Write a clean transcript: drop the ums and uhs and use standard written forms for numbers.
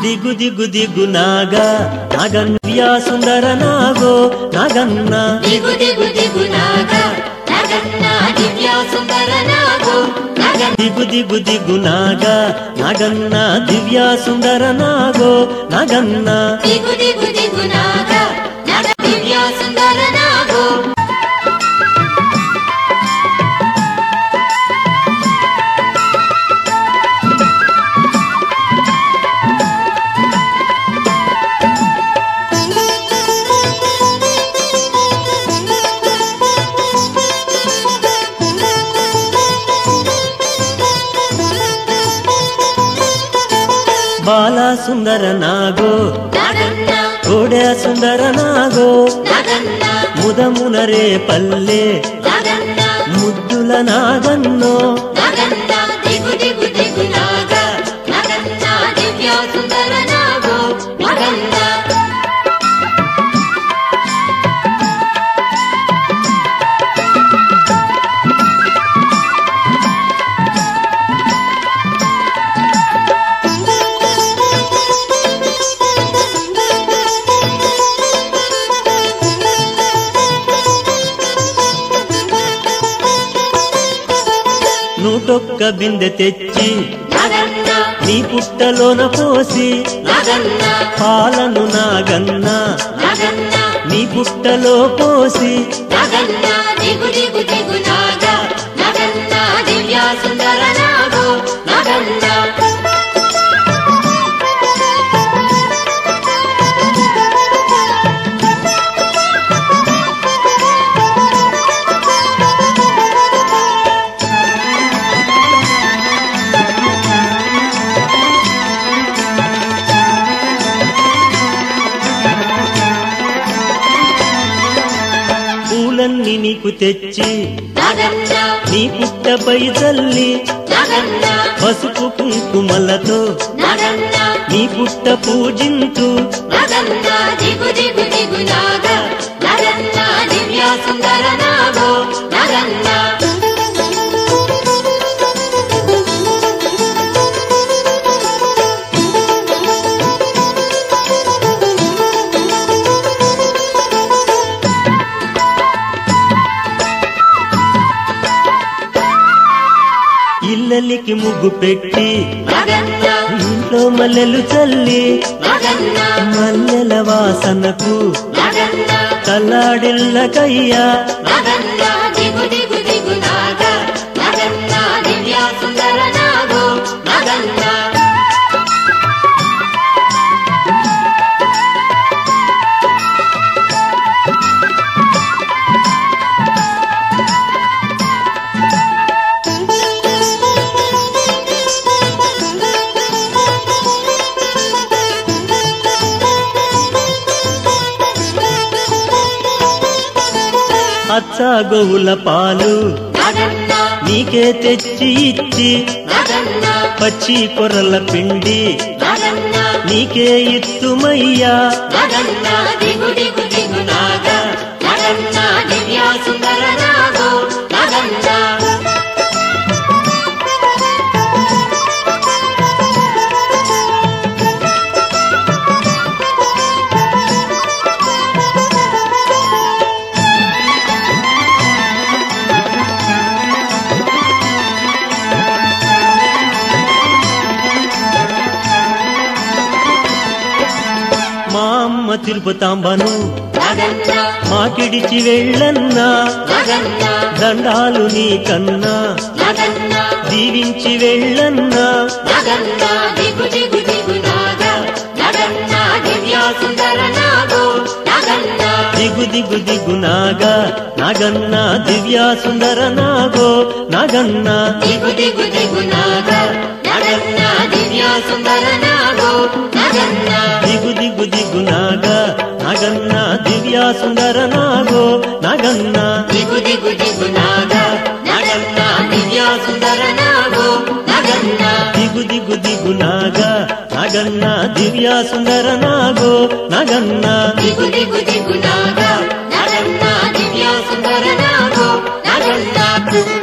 దిగు దిగు దిగు నాగా నాగన్యా సుందర నాగో నాగన్న దిగు దిగు దిగు నాగా నాగన్న దివ్యా సుందర నాగో దిగు దిగు దిగు నాగా నాగన్న దివ్యా సుందర నాగో నాగన్న దిగు దిగు దిగు నాగా నాగ దివ్యా సుందర నాగో బాలా సుందర నాగో నాగన్న కోడా సుందర నాగో నాగన్న ముదమునరే పల్లె నాగన్న ముద్దుల నాగన్నో నాగన్న దిగు దిగు దిగు నాగా నాగన్న దివ్యా సుందర నాగో నాగన్న నూటొక్క బిందె తెచ్చి నాగన్న నీ పుట్టలోన పోసి నాగన్న పాలను నాగన్న నాగన్న నీ పుట్టలో పోసి నాగన్న దిగు దిగు దిగు నాగా నాగన్న దివ్యా సుందర నాగో నాగన్న పూలన్నీ నీకు తెచ్చి నాగన్న నీ పుట్టపై చల్లి నాగన్న పసుపు కుంకుమలతో నాగన్న నీ పుట్ట పూజింతు నాగన్న దిగు దిగు దిగు నాగా నాగన్న దివ్యా సుందర నాగో నాగన్న ఇల్లలికి ముగ్గు పెట్టి నాగన్న ఇంట్లో మల్లెలు చల్లి నాగన్న మల్లెల వాసనకు నాగన్న తల్లాడిల్లకయ్యా నాగన్న దిగు దిగు దిగు నాగా నాగన్న దివ్యా సుందర నాగో నాగన్న అచ్చా గోవుల పాలు నాగన్న నీకే తెచ్చి ఇచ్చి నాగన్న పచ్చి కొర్రల పిండి నాగన్న నీకే ఇత్తుమయ్యా నాగన్న దిగు దిగు దిగు నాగా నాగన్న దివ్యా సుందర నాగో నాగన్న మా అమ్మ తిరుపతాంబను నాగన్న మాకిడిచి వెళ్ళన్నా నాగన్న దండాలు నీ కన్నా నాగన్న దీవించి వెళ్ళన్నా నాగన్న దిగు దిగు దిగు నాగా నాగన్న దివ్యా సుందర నాగో నాగన్న దిగు దిగు దిగు నాగా నాగన్న దివ్యా సుందర నాగో నాగన్న దిగు దిగు దిగు నాగా నాగన్న దివ్యా సుందర నాగో నాగన్న దిగు దిగు దిగు నాగా నాగన్న దివ్యా సుందర నాగో నాగన్న దిగు దిగు దిగు నాగా నాగన్న దివ్యా సుందర నాగో నాగన్న దిగు దిగు దిగు నాగా నాగన్న దివ్యా సుందర నాగో నాగన్న దిగు దిగు దిగు నాగా నాగన్న దివ్యా సుందర నాగో నాగన్న